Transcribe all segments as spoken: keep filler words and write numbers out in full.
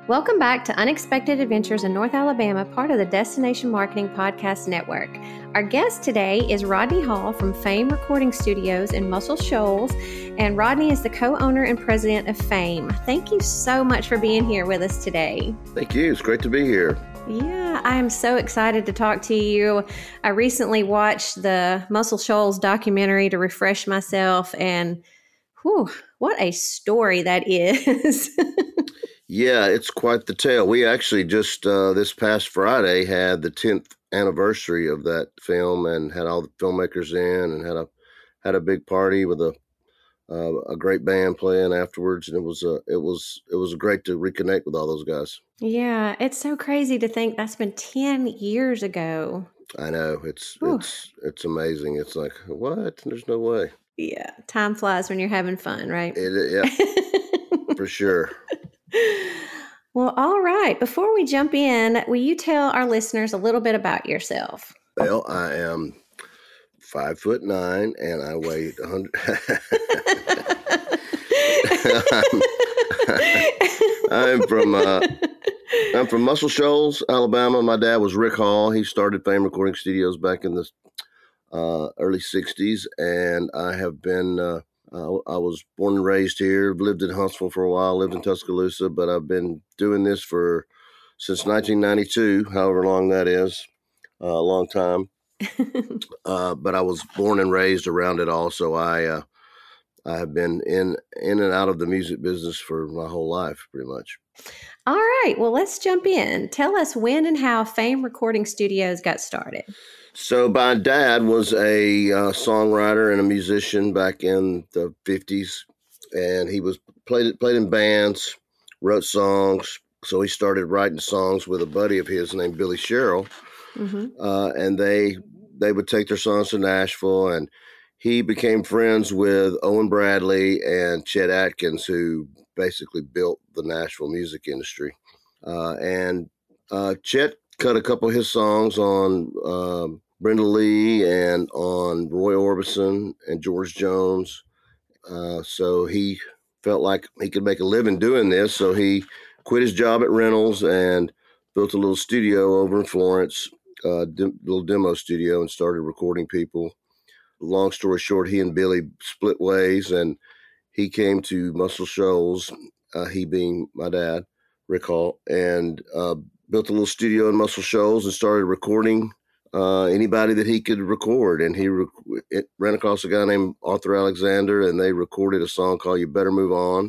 Welcome back to Unexpected Adventures in North Alabama, part of the Destination Marketing Podcast Network. Our guest today is Rodney Hall from Fame Recording Studios in Muscle Shoals, and Rodney is the co-owner and president of Fame. Thank you so much for being here with us today. Thank you. It's great to be here. Yeah, I am so excited to talk to you. I recently watched the Muscle Shoals documentary to refresh myself, and whew, what a story that is. Yeah, it's quite the tale. We actually just uh, this past Friday had the tenth anniversary of that film and had all the filmmakers in and had a had a big party with a uh, a great band playing afterwards, and it was uh, it was it was great to reconnect with all those guys. Yeah, it's so crazy to think that's been ten years ago. I know it's Whew. it's it's amazing. It's like, what? There's no way. Yeah, time flies when you're having fun, right? It, yeah, for sure. Well, all right. Before we jump in, will you tell our listeners a little bit about yourself? Well, I am five foot nine, and I weigh one hundred. I'm, I'm from uh, I'm from Muscle Shoals, Alabama. My dad was Rick Hall. He started Fame Recording Studios back in the uh, early sixties, and I have been. Uh, Uh, I was born and raised here, lived in Huntsville for a while, lived in Tuscaloosa, but I've been doing this for since nineteen ninety-two, however long that is, uh, a long time. uh, but I was born and raised around it all, so I uh, I have been in in and out of the music business for my whole life, pretty much. All right, well, let's jump in. Tell us when and how Fame Recording Studios got started. So my dad was a uh, songwriter and a musician back in the fifties, and he was played played in bands, wrote songs. So he started writing songs with a buddy of his named Billy Sherrill, Mm-hmm. uh, and they they would take their songs to Nashville, and he became friends with Owen Bradley and Chet Atkins, who basically built the Nashville music industry. Uh, and uh, Chet cut a couple of his songs on um, Brenda Lee and on Roy Orbison and George Jones. Uh, so he felt like he could make a living doing this. So he quit his job at Reynolds and built a little studio over in Florence, a uh, dim- little demo studio, and started recording people. Long story short, he and Billy split ways, and he came to Muscle Shoals, uh, he being my dad, Rick Hall, and uh, built a little studio in Muscle Shoals and started recording uh, anybody that he could record. And he rec- it ran across a guy named Arthur Alexander, and they recorded a song called You Better Move On.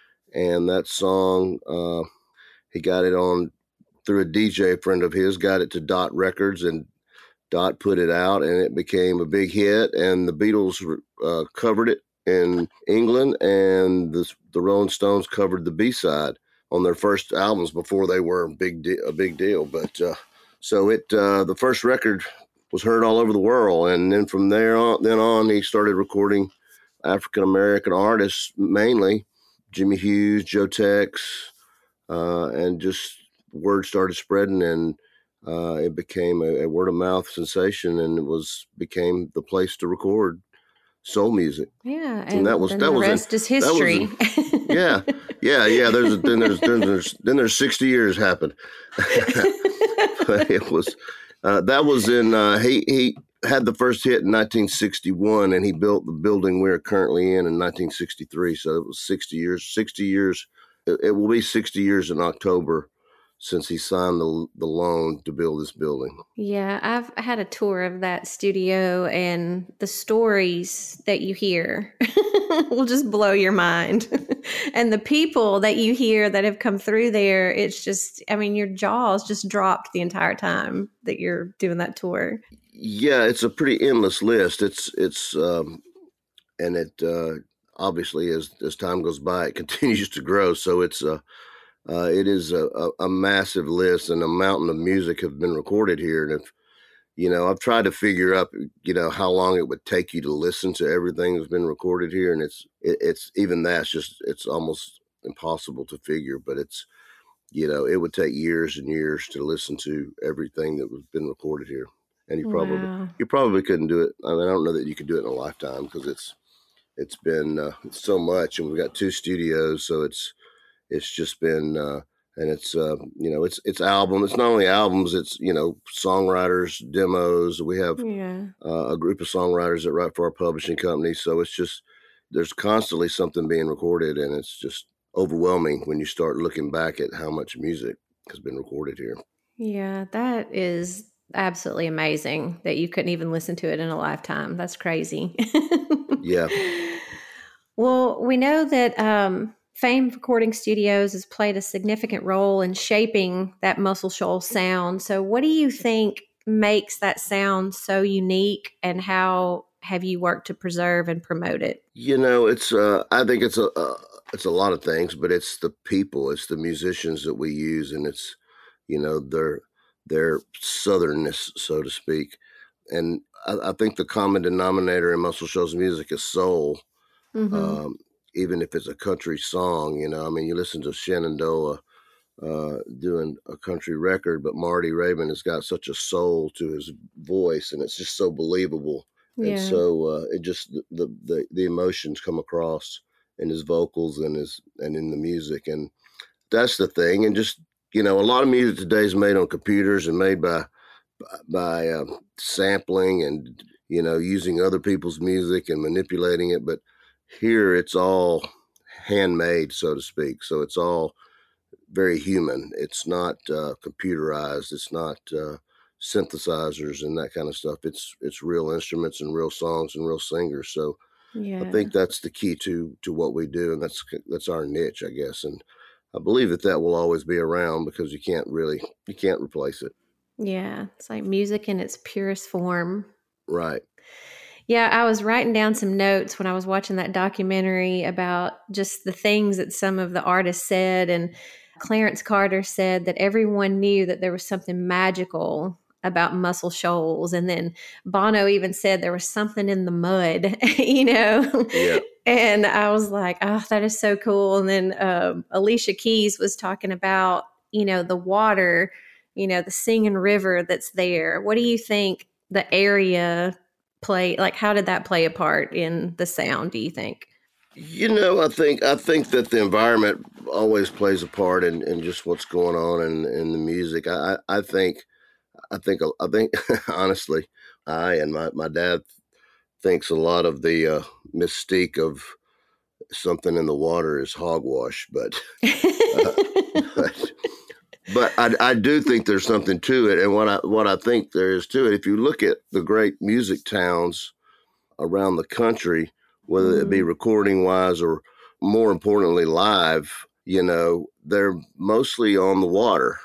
And that song, uh, he got it on through a D J friend of his, got it to Dot Records, and Dot put it out, and it became a big hit. And the Beatles uh, covered it in England, and the, the Rolling Stones covered the B-side on their first albums before they were a big, de- a big deal. But uh, so it, uh, the first record was heard all over the world. And then from there on, then on, he started recording African-American artists, mainly Jimmy Hughes, Joe Tex, uh, and just word started spreading, and uh, it became a, a word-of-mouth sensation, and it was became the place to record soul music. Yeah, and, and that was then that the was rest in, is history. In, yeah, yeah, yeah. There's a, then there's then there's then there's sixty years happened. But it was uh, that was in uh, he he had the first hit in nineteen sixty-one, and he built the building we're currently in in nineteen sixty-three. So it was sixty years. sixty years. It, it will be sixty years in October since he signed the the loan to build this building. Yeah, I've had a tour of that studio, and the stories that you hear will just blow your mind. And the people that you hear that have come through there, it's just, I mean, your jaws just dropped the entire time that you're doing that tour. Yeah, it's a pretty endless list. It's, it's, um, and it, uh, obviously as, as time goes by, it continues to grow. So it's, uh, Uh, it is a, a, a massive list, and a mountain of music have been recorded here. And if, you know, I've tried to figure out, you know, how long it would take you to listen to everything that's been recorded here. And it's, it, it's even that's just, it's almost impossible to figure, but it's, you know, it would take years and years to listen to everything that was been recorded here. And you probably, Wow. you probably couldn't do it. I mean, I don't know that you could do it in a lifetime, because it's, it's been uh, so much, and we've got two studios. So it's, It's just been uh, And it's, uh, you know, it's it's album. It's not only albums. It's, you know, songwriters, demos. We have Yeah. uh, a group of songwriters that write for our publishing company. So it's just there's constantly something being recorded, and it's just overwhelming when you start looking back at how much music has been recorded here. Yeah, that is absolutely amazing that you couldn't even listen to it in a lifetime. That's crazy. Yeah. Well, we know that um, Fame Recording Studios has played a significant role in shaping that Muscle Shoals sound. So, what do you think makes that sound so unique, and how have you worked to preserve and promote it? You know, it's uh, I think it's a uh, it's a lot of things, but it's the people, it's the musicians that we use, and it's, you know, their their southernness, so to speak. And I, I think the common denominator in Muscle Shoals music is soul. Mm-hmm. Um, even if it's a country song, you know, I mean, you listen to Shenandoah uh, doing a country record, but Marty Raybon has got such a soul to his voice, and it's just so believable. And Yeah. so uh, it just the, the the emotions come across in his vocals and his and in the music, and that's the thing. And just, you know, a lot of music today is made on computers and made by by uh, sampling and, you know, using other people's music and manipulating it, but here it's all handmade, so to speak. So it's all very human. It's not uh, computerized. It's not uh, synthesizers and that kind of stuff. It's it's real instruments and real songs and real singers. So I Yeah. think that's the key to to what we do, and that's that's our niche, I guess. And I believe that that will always be around because you can't really you can't replace it. Yeah. It's like music in its purest form. Right. Yeah, I was writing down some notes when I was watching that documentary about just the things that some of the artists said. And Clarence Carter said that everyone knew that there was something magical about Muscle Shoals. And then Bono even said there was something in the mud, you know? Yeah. And I was like, oh, that is so cool. And then um, Alicia Keys was talking about, you know, the water, you know, the singing river that's there. What do you think the area play, like how did that play a part in the sound, do you think? You know, I think I think that the environment always plays a part in, in just what's going on in, in the music. I, I think I think I think honestly, I and my, my dad thinks a lot of the uh, mystique of something in the water is hogwash, but uh, but, but I, I do think there's something to it. And what I what I think there is to it, if you look at the great music towns around the country, whether it be Mm, recording wise or more importantly live, you know, they're mostly on the water.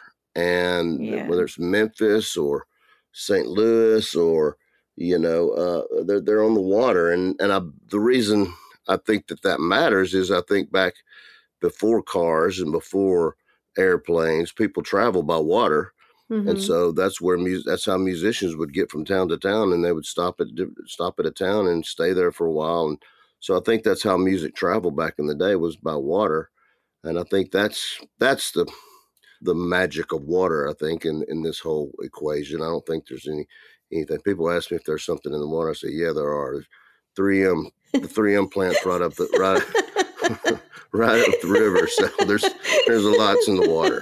And yeah. whether it's Memphis or Saint Louis or, you know, uh, they're they're on the water. And and I the reason I think that that matters is I think back before cars and before airplanes, people travel by water. And Mm-hmm. so that's where music, that's how musicians would get from town to town, and they would stop at di- stop at a town and stay there for a while. And so I think that's how music traveled back in the day, was by water. And I think that's that's the the magic of water, I think, in, in this whole equation. I don't think there's any anything. People ask me if there's something in the water. I say, yeah, there are. There's three M the three M plants right up the right right up the river. So there's there's lots in the water.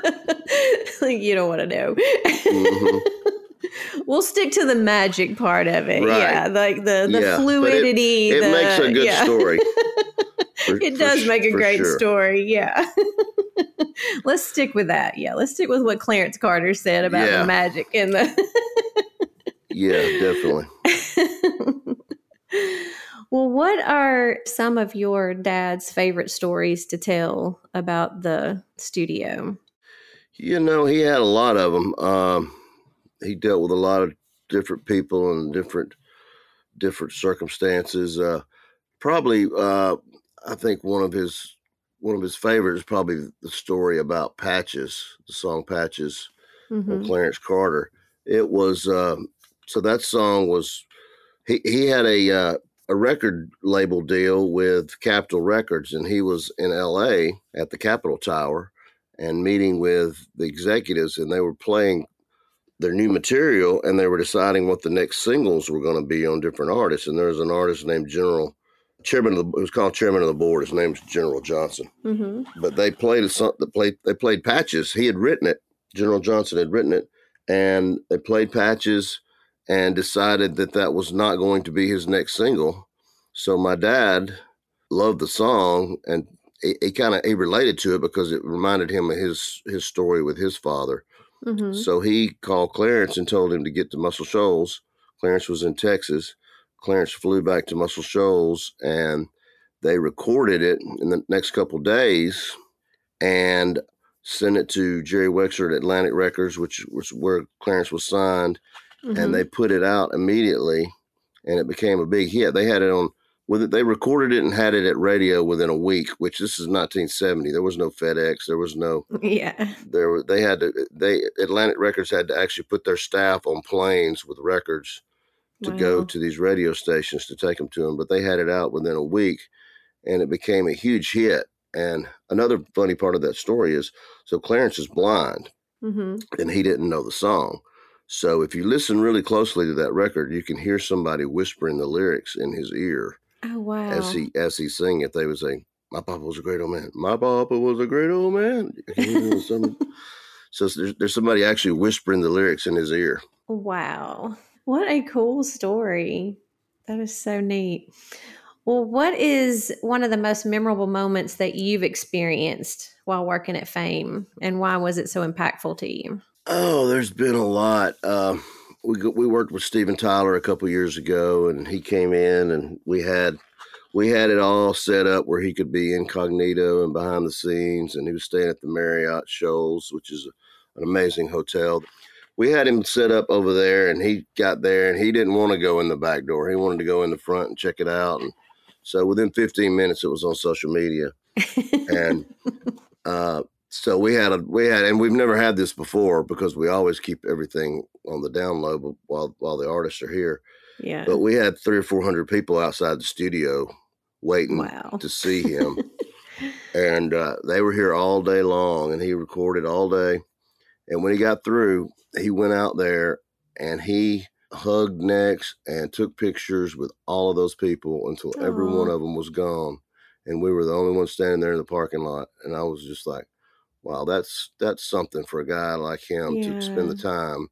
You don't want to know. Hmm. We'll stick to the magic part of it. Right. Yeah, like the the Yeah, but it, fluidity. it the, makes a good yeah. story. For, It for, does make a for great sure. story. Yeah. Let's stick with that. Yeah, let's stick with what Clarence Carter said about Yeah. the magic and the. Yeah, definitely. Well, what are some of your dad's favorite stories to tell about the studio? You know, he had a lot of them. Um, he dealt with a lot of different people and different different circumstances. Uh, probably, uh, I think one of his one of his favorites is probably the story about Patches, the song Patches on Mm-hmm. Clarence Carter. It was uh, so that song was he he had a uh, a record label deal with Capitol Records, and he was in L A at the Capitol Tower and meeting with the executives, and they were playing their new material, and they were deciding what the next singles were going to be on different artists. And there was an artist named General chairman of the, it was called chairman of the board. His name's General Johnson. Mm-hmm. But they played a song. They played they played Patches. He had written it. General Johnson had written it, and they played Patches, and decided that that was not going to be his next single. So my dad loved the song, and he, he kind of he related to it because it reminded him of his his story with his father. Mm-hmm. So he called Clarence and told him to get to Muscle Shoals. Clarence was in Texas. Clarence flew back to Muscle Shoals, and they recorded it in the next couple days and sent it to Jerry Wexler at Atlantic Records, which was where Clarence was signed. Mm-hmm. And they put it out immediately, and it became a big hit. They had it on with it. They recorded it and had it at radio within a week, which this is nineteen seventy. There was no FedEx. There was no, yeah. There were, they had to, they, Atlantic Records had to actually put their staff on planes with records to Wow. go to these radio stations to take them to them. But they had it out within a week, and it became a huge hit. And another funny part of that story is, so Clarence is blind, Mm-hmm. and he didn't know the song. So if you listen really closely to that record, you can hear somebody whispering the lyrics in his ear Oh, wow. as he as he sing it. They would say, "My papa was a great old man. My papa was a great old man." So there's, there's somebody actually whispering the lyrics in his ear. Wow. What a cool story. That is so neat. Well, what is one of the most memorable moments that you've experienced while working at Fame, and why was it so impactful to you? Oh, there's been a lot. Uh, we we worked with Steven Tyler a couple years ago, and he came in, and we had we had it all set up where he could be incognito and behind the scenes, and he was staying at the Marriott Shoals, which is an amazing hotel. We had him set up over there, and he got there, and he didn't want to go in the back door. He wanted to go in the front and check it out. And so within fifteen minutes, it was on social media. And uh, so we had, a we had, and we've never had this before because we always keep everything on the down low while, while the artists are here. Yeah. But we had three or four hundred people outside the studio waiting Wow. to see him. And uh, they were here all day long, and he recorded all day. And when he got through, he went out there and he hugged necks and took pictures with all of those people until Aww. every one of them was gone. And we were the only ones standing there in the parking lot. And I was just like, wow, that's that's something for a guy like him Yeah. to spend the time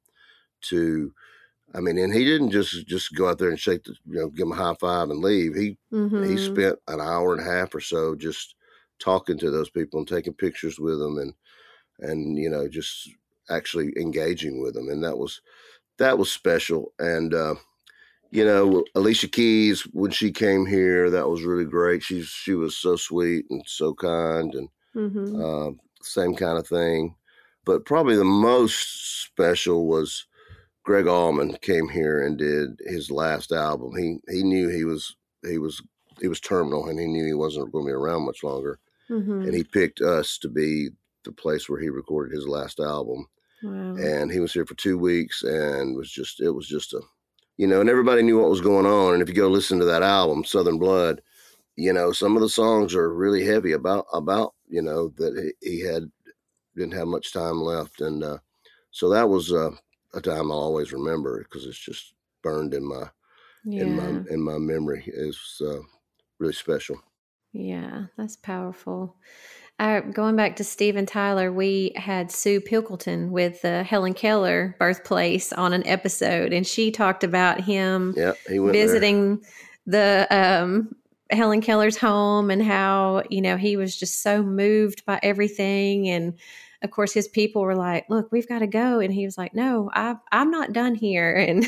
to, I mean, and he didn't just, just go out there and shake the, you know, give him a high five and leave. He, Mm-hmm. he spent an hour and a half or so just talking to those people and taking pictures with them and, and, you know, just actually engaging with them. And that was, that was special. And, uh, you know, Alicia Keys, when she came here, that was really great. She's, she was so sweet and so kind, and Mm-hmm. uh, same kind of thing. But probably the most special was Greg Allman came here and did his last album. He, he knew he was, he was, he was terminal, and he knew he wasn't going to be around much longer. Mm-hmm. And he picked us to be the place where he recorded his last album. Wow. And he was here for two weeks and was just, it was just a, you know, and everybody knew what was going on. And if you go listen to that album, Southern Blood, you know, some of the songs are really heavy about, about, you know, that he, he had, didn't have much time left. And uh, so that was uh, a time I'll always remember because it's just burned in my, Yeah. in my, in my memory. It's uh, really special. Yeah, that's powerful. Uh, going back to Steven Tyler, we had Sue Pilkington with the Helen Keller birthplace on an episode, and she talked about him Yeah, he went visiting there. the um, Helen Keller's home and how, you know, he was just so moved by everything. And of course, his people were like, look, we've got to go. And he was like, no, I, I'm not done here. And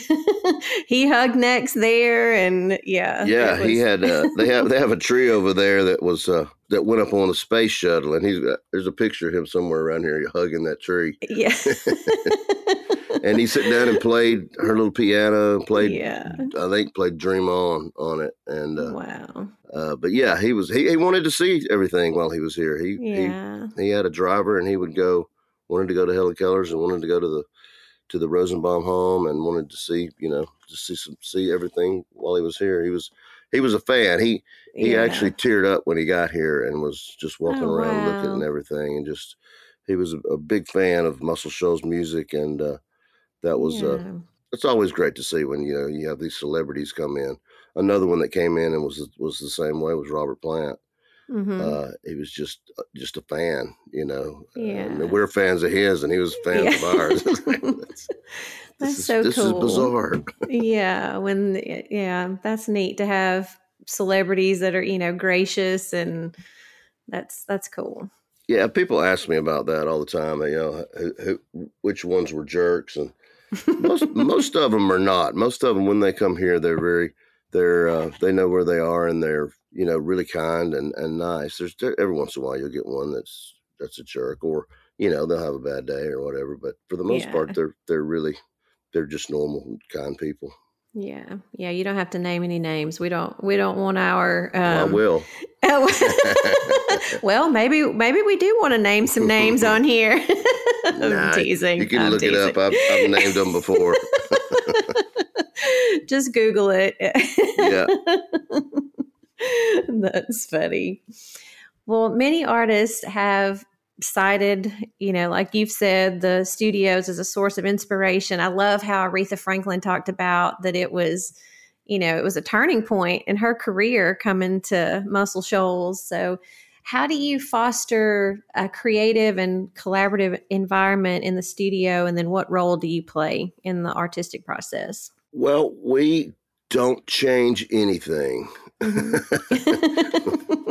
he hugged necks there. And yeah. Yeah, was... he had, uh, they have, they have a tree over there that was, uh, that went up on the space shuttle. And he's got, there's a picture of him somewhere around here hugging that tree. Yeah. And he sat down and played her little piano, played, yeah. I think played Dream On on it. And, uh, wow. Uh, but yeah, he was, he, he wanted to see everything while he was here. He, yeah. he, he had a driver, and he would go, wanted to go to Helen Keller's and wanted to go to the, to the Rosenbaum home and wanted to see, you know, to see some, see everything while he was here. He was, he was a fan. He, he yeah. actually teared up when he got here and was just walking oh, around wow. looking and everything. And just, he was a, a big fan of Muscle Shoals music. And, uh, that was, yeah. uh, it's always great to see when, you know, you have these celebrities come in. another one that came in and was was the same way was Robert Plant. Mm-hmm. Uh, he was just just a fan, you know. Yeah. And we're fans of his, and he was fans Yeah. of ours. That's, That's this is, so this cool. is bizarre. Yeah, when yeah, that's neat to have celebrities that are, you know, gracious, and that's that's cool. Yeah, people ask me about that all the time. You know, who, who, which ones were jerks, and most most of them are not. Most of them, when they come here, they're very they're uh, they know where they are, and they're, you know, really kind and, and nice. There's there, every once in a while you'll get one that's that's a jerk, or, you know, they'll have a bad day or whatever. But for the most Yeah. part, they're they're really they're just normal, kind people. Yeah, yeah. You don't have to name any names. We don't. We don't want our. Um, well, I will. Well, maybe maybe we do want to name some names on here. I'm Nah, teasing. You can I'm look teasing. it up. I've, I've named them before. Just Google it. Yeah. That's funny. Well, many artists have cited, you know, like you've said, the studios as a source of inspiration. I love how Aretha Franklin talked about that it was, you know, it was a turning point in her career coming to Muscle Shoals. So how do you foster a creative and collaborative environment in the studio? And then what role do you play in the artistic process? Well, we don't change anything. Mm-hmm.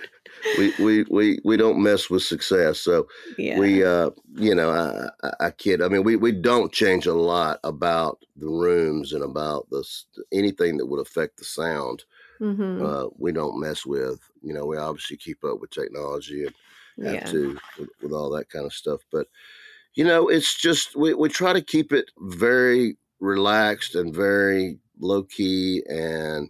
we, we, we, we don't mess with success. So Yeah. we, uh, you know, I, I, I kid. I mean, we, we don't change a lot about the rooms and about the, anything that would affect the sound. Mm-hmm. Uh, we don't mess with. You know, we obviously keep up with technology and have Yeah. to with, with all that kind of stuff. But, you know, it's just, we, we try to keep it very relaxed and very low key and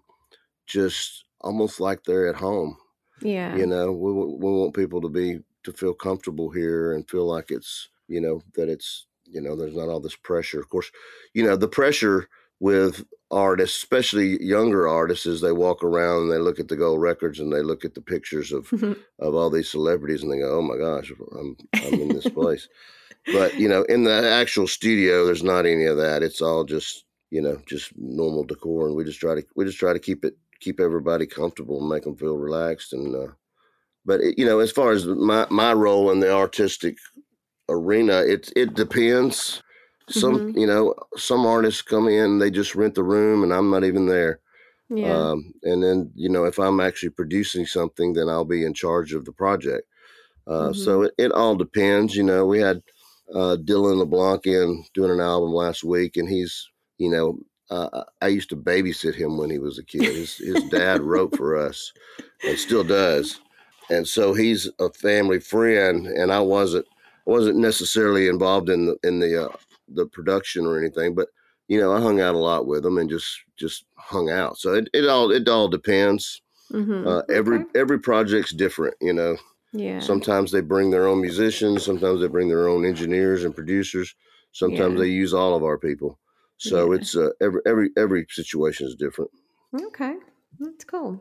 just almost like they're at home. Yeah. You know, we, we want people to be, to feel comfortable here and feel like it's, you know, that it's, you know, there's not all this pressure. Of course, you know, the pressure with artists, especially younger artists, is they walk around and they look at the gold records and they look at the pictures of, of all these celebrities and they go, oh my gosh, I'm, I'm in this place. But, you know, in the actual studio, there's not any of that. It's all just, you know, just normal decor. And we just try to, we just try to keep it, keep everybody comfortable and make them feel relaxed. And, uh, but it, you know, as far as my, my role in the artistic arena, it, it depends. Some, Mm-hmm. you know, some artists come in, they just rent the room and I'm not even there. Yeah. Um, and then, you know, if I'm actually producing something, then I'll be in charge of the project. Uh, Mm-hmm. So it, it all depends. You know, we had uh, Dylan LeBlanc in doing an album last week, and he's, you know, uh, I used to babysit him when he was a kid. His, his dad wrote for us and still does. And so he's a family friend, and I wasn't I wasn't necessarily involved in the in the uh, the production or anything, but you know, I hung out a lot with him and just just hung out. So it, it all it all depends. Mm-hmm. Uh, every Okay. every project's different, you know. Yeah. Sometimes they bring their own musicians. Sometimes they bring their own engineers and producers. Sometimes Yeah. they use all of our people. So Yeah. it's uh, every every every situation is different. Okay. That's cool.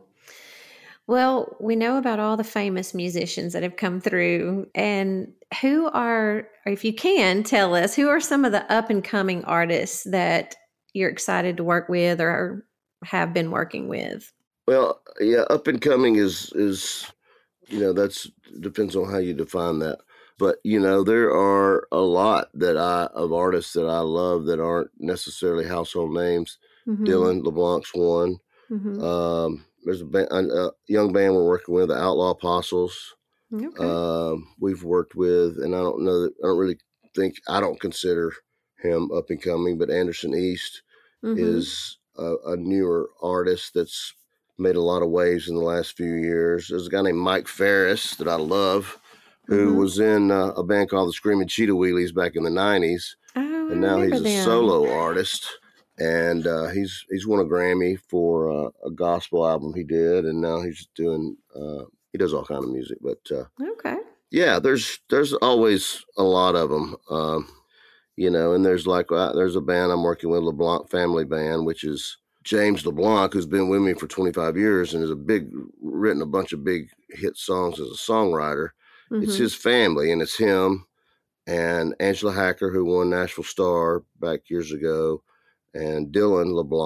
Well, we know about all the famous musicians that have come through, and who are, or if you can tell us, who are some of the up and coming artists that you're excited to work with or have been working with? Well, yeah, up and coming is is you know, that's depends on how you define that. But you know, there are a lot that I of artists that I love that aren't necessarily household names. Mm-hmm. Dylan LeBlanc's one. Mm-hmm. Um, there's a, band, a young band we're working with, the Outlaw Apostles. Okay. Um, we've worked with, and I don't know that I don't really think I don't consider him up and coming, but Anderson East Mm-hmm. is a, a newer artist that's made a lot of waves in the last few years. There's a guy named Mike Ferris that I love, who Mm-hmm. was in uh, a band called the Screaming Cheetah Wheelies back in the nineties, Oh, and now I he's remember a them. solo artist. And uh, he's he's won a Grammy for uh, a gospel album he did, and now he's doing uh, he does all kind of music. But uh, Okay. yeah, there's there's always a lot of them, um, you know. And there's like uh, there's a band I'm working with, LeBlanc Family Band, which is James LeBlanc, who's been with me for twenty-five years and is a big written a bunch of big hit songs as a songwriter. Mm-hmm. It's his family, and it's him and Angela Hacker, who won Nashville Star back years ago, and Dylan LeBlanc,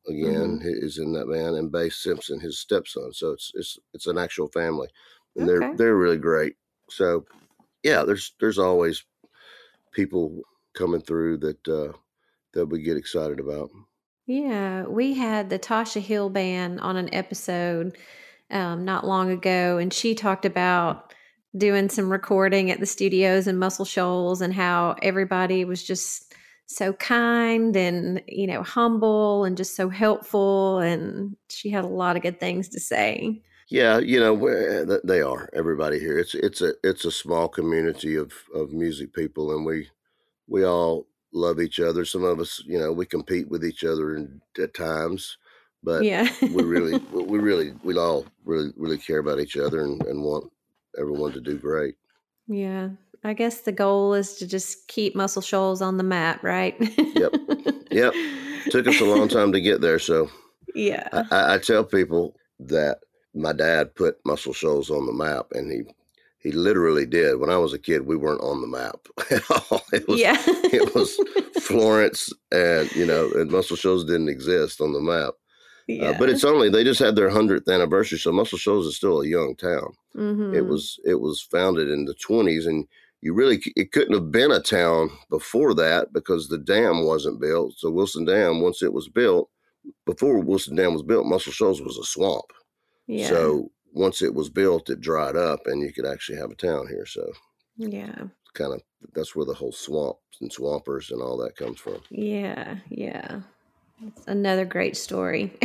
again, Mm-hmm. is in that band, and Bass Simpson, his stepson. So it's it's it's an actual family, and they're Okay. they're really great. So yeah, there's there's always people coming through that uh, that we get excited about. Yeah, we had the Tasha Hill band on an episode um, not long ago, and she talked about doing some recording at the studios in Muscle Shoals and how everybody was just so kind and, you know, humble and just so helpful. And she had a lot of good things to say. Yeah, you know where they are. Everybody here. It's it's a it's a small community of of music people, and we we all love each other. Some of us, you know, we compete with each other in, at times, but Yeah. we really, we really, we all really, really care about each other and, and want everyone to do great. Yeah. I guess the goal is to just keep Muscle Shoals on the map, right? Yep. Yep. Took us a long time to get there. So Yeah. I, I, I tell people that my dad put Muscle Shoals on the map, and he He literally did. When I was a kid, we weren't on the map at all. It was, Yeah. it was Florence, and you know, and Muscle Shoals didn't exist on the map. Uh, Yeah. but it's only they just had their hundredth anniversary, so Muscle Shoals is still a young town. Mm-hmm. It was it was founded in the twenties, and you really it couldn't have been a town before that because the dam wasn't built. So Wilson Dam, once it was built, before Wilson Dam was built, Muscle Shoals was a swamp. Yeah. So once it was built, it dried up, and you could actually have a town here. So Yeah. kind of that's where the whole swamps and swampers and all that comes from. Yeah. Yeah. It's another great story.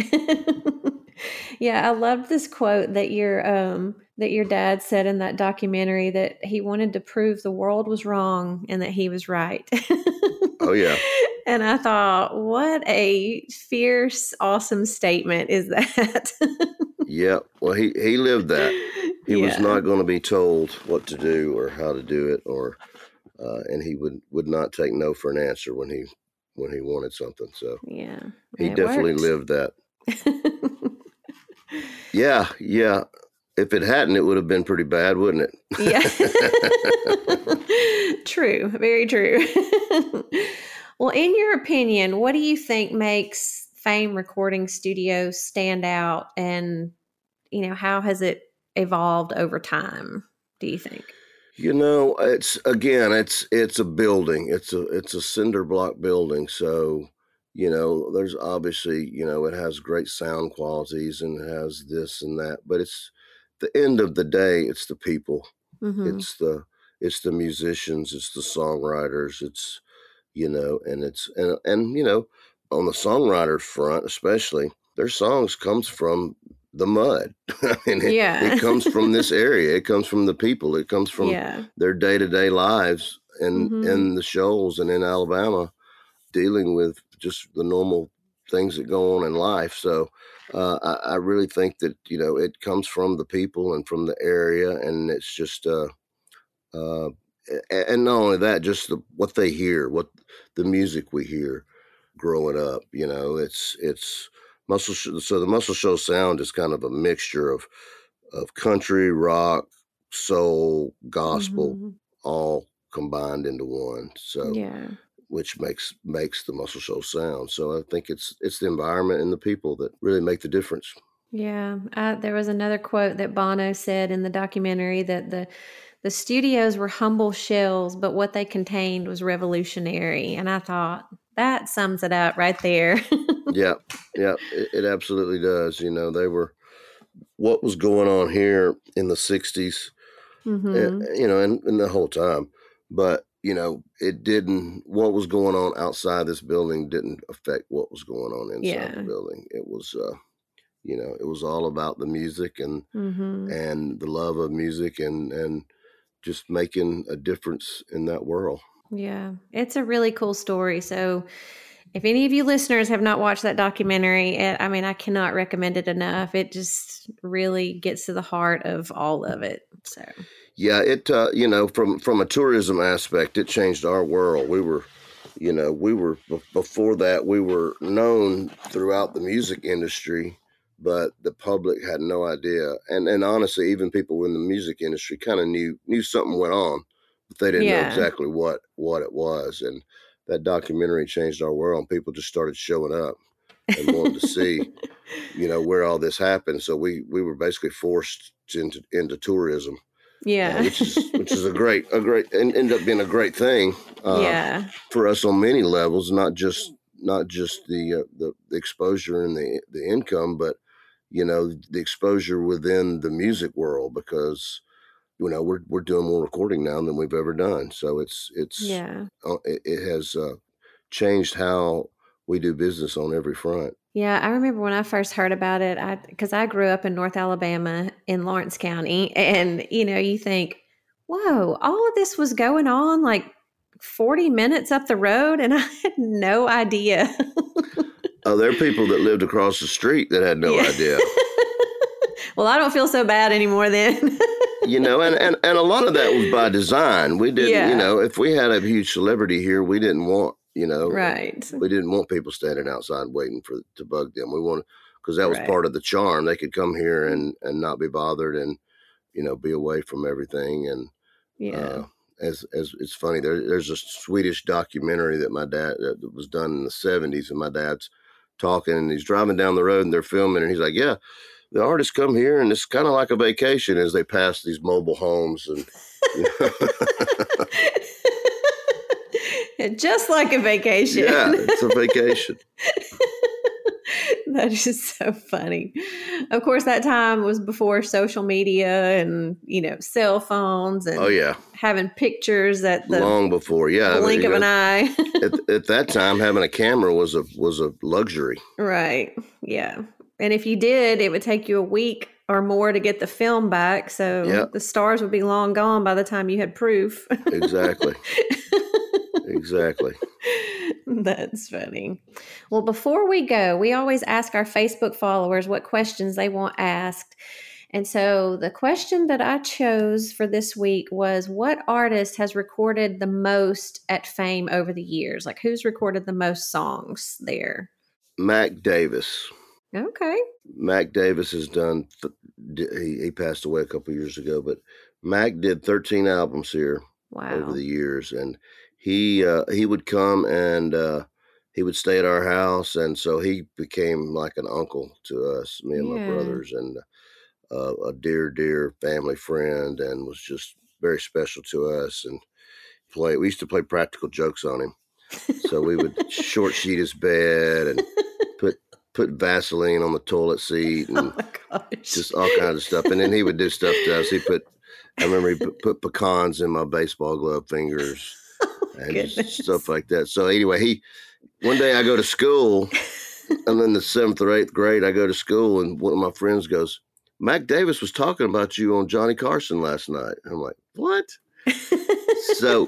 Yeah, I loved this quote that your um that your dad said in that documentary, that he wanted to prove the world was wrong and that he was right. Oh yeah. And I thought, what a fierce, awesome statement is that? Yeah. Well, he, he lived that. He yeah. was not going to be told what to do or how to do it, or uh, and he would, would not take no for an answer when he when he wanted something. So yeah, he it definitely worked. lived that. Yeah, yeah. If it hadn't, it would have been pretty bad, wouldn't it? Yeah. True. Very true. Well, in your opinion, what do you think makes Fame Recording Studios stand out, and, you know, how has it evolved over time, do you think? You know, it's again, it's it's a building. It's a it's a cinder block building. So, you know, there's obviously, you know, it has great sound qualities and it has this and that, but it's the end of the day, it's the people. Mm-hmm. It's the it's the musicians, it's the songwriters, it's you know, and it's and and you know, on the songwriter front, especially, their songs comes from the mud. I mean, it, Yeah. it comes from this area. It comes from the people. It comes from Yeah. their day to day lives in Mhm. in the Shoals and in Alabama, dealing with just the normal things that go on in life. So uh, I, I really think that you know it comes from the people and from the area, and it's just uh, uh, a- and not only that, just the, what they hear, what the music we hear growing up. You know, it's it's Muscle. Sh- So the Muscle Show sound is kind of a mixture of of country, rock, soul, gospel, Mhm. all combined into one. So Yeah. which makes makes the Muscle Show sound. So I think it's it's the environment and the people that really make the difference. Yeah. Uh, there was another quote that Bono said in the documentary, that the the studios were humble shells, but what they contained was revolutionary. And I thought, that sums it up right there. Yeah, yeah, it, it absolutely does. You know, they were what was going on here in the sixties, uh, hmm you know, and, and the whole time. But, you know, it didn't, what was going on outside this building didn't affect what was going on inside Yeah. the building. It was, uh, you know, it was all about the music and, hmm and the love of music and, and just making a difference in that world. Yeah. It's a really cool story. So if any of you listeners have not watched that documentary, it, I mean, I cannot recommend it enough. It just really gets to the heart of all of it. So Yeah, it uh, you know, from from a tourism aspect, it changed our world. We were, you know, we were b- before that we were known throughout the music industry, but the public had no idea. And and honestly, even people in the music industry kind of knew knew something went on, but they didn't know yeah. exactly what what it was. And that documentary changed our world. And people just started showing up. and wanting to see, you know, where all this happened. So we, we were basically forced into, into tourism. Yeah. Uh, which is, which is a great, a great, and ended up being a great thing, uh, yeah. for us on many levels, not just, not just the, uh, the, the exposure and the, the income, but, you know, the exposure within the music world, because, you know, we're, we're doing more recording now than we've ever done. So it's, it's, Yeah. uh, it, it has, uh, changed how we do business on every front. Yeah, I remember when I first heard about it, I because I grew up in North Alabama in Lawrence County, and you know, you think, whoa, all of this was going on like forty minutes up the road, and I had no idea. Oh, there are people that lived across the street that had no Yeah. idea. Well, I don't feel so bad anymore then. You know, and, and, and a lot of that was by design. We didn't, Yeah. you know, if we had a huge celebrity here, we didn't want, you know, Right. we didn't want people standing outside waiting for to bug them. We wanted, because that was Right. part of the charm. They could come here and, and not be bothered and, you know, be away from everything. And Yeah. uh, as as it's funny, there, there's a Swedish documentary that my dad that was done in the seventies, and my dad's talking, and he's driving down the road and they're filming, and he's like, yeah, the artists come here and it's kind of like a vacation as they pass these mobile homes. And you know. Just like a vacation. Yeah, it's a vacation. That is so funny. Of course, that time was before social media and, you know, cell phones and Oh yeah, having pictures at the long before. Yeah, blink you of an know, eye. at, at that time, having a camera was a was a luxury. Right. Yeah. And if you did, it would take you a week or more to get the film back. So Yep. the stars would be long gone by the time you had proof. Exactly. Exactly. That's funny. Well, before we go, we always ask our Facebook followers what questions they want asked. And so the question that I chose for this week was, what artist has recorded the most at Fame over the years? Like, who's recorded the most songs there? Mac Davis. Okay. Mac Davis has done, th- he, he passed away a couple years ago, but Mac did thirteen albums here Wow. over the years. And he uh, he would come and uh, he would stay at our house. And so he became like an uncle to us, me and Yeah. my brothers, and uh, a dear, dear family friend, and was just very special to us. And play, we used to play practical jokes on him. So we would short sheet his bed and put put Vaseline on the toilet seat and Oh my gosh. just all kinds of stuff. And then he would do stuff to us. He put, I remember he put, put pecans in my baseball glove fingers and just goodness. stuff like that. So anyway, he, one day I go to school, I'm in the seventh or eighth grade. I go to school and one of my friends goes, Mac Davis was talking about you on Johnny Carson last night. I'm like, what? So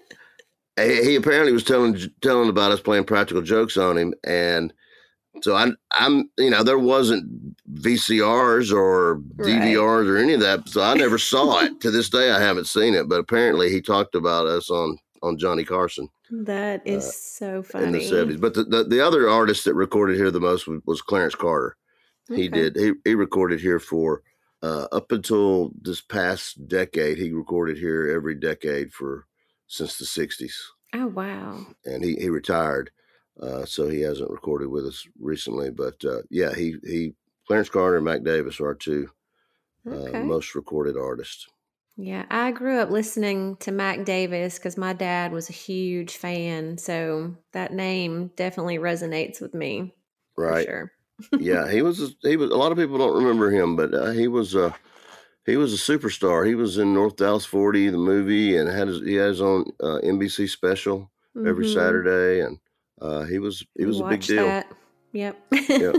he he apparently was telling telling about us playing practical jokes on him. And so I'm, I'm, you know, there wasn't V C Rs or D V Rs or any of that. So I never saw it. To this day, I haven't seen it. But apparently he talked about us on, on Johnny Carson That is uh, so funny. in the seventies. But the, the, the other artist that recorded here the most was, was Clarence Carter. He Okay. did. He, he recorded here for uh, up until this past decade. He recorded here every decade for since the sixties. Oh, wow. And he, he retired. Uh, so he hasn't recorded with us recently, but uh, yeah, he, he, Clarence Carter and Mac Davis are our two uh, Okay. most recorded artists. Yeah, I grew up listening to Mac Davis because my dad was a huge fan. So that name definitely resonates with me. Right. For sure. Yeah. He was, he was, a lot of people don't remember him, but uh, he was, uh, he was a superstar. He was in North Dallas forty, the movie, and had his, he had his own uh, N B C special every Mhm. Saturday. And uh, he was, he was a big Watch deal. that. Yep. Yep.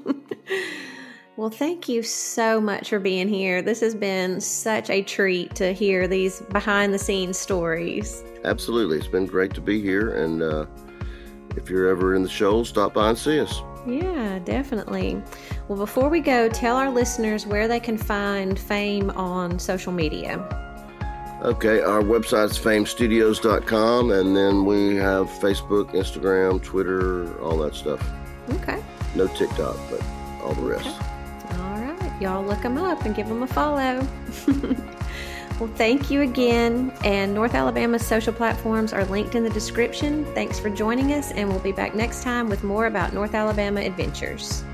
Well, thank you so much for being here. This has been such a treat to hear these behind the scenes stories. Absolutely. It's been great to be here. And uh, if you're ever in the show, stop by and see us. Yeah, definitely. Well, before we go, tell our listeners where they can find Fame on social media. Okay, our website's fame studios dot com, and then we have Facebook, Instagram, Twitter, all that stuff. Okay. No TikTok, but all the rest. All right. Y'all look them up and give them a follow. Well, thank you again. And North Alabama's social platforms are linked in the description. Thanks for joining us, and we'll be back next time with more about North Alabama adventures.